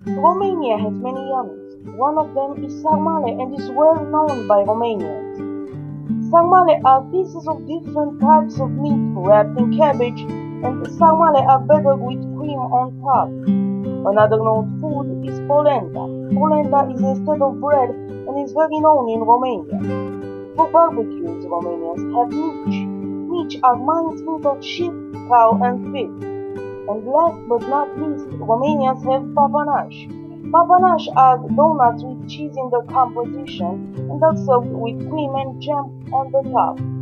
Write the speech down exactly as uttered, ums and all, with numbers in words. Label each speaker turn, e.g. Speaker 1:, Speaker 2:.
Speaker 1: Romania has many yummies. One of them is sarmale and is well known by Romanians. Sarmale are pieces of different types of meat wrapped in cabbage, and sarmale are battered with cream on top. Another known food is polenta. Polenta is instead of bread and is very known in Romania. For barbecues, Romanians have mici. Mici are mincemeat of sheep, cow, and pig. And last but not least, Romanians have papanaș. Papanaș are donuts with cheese in the composition and are served with cream and jam on the top.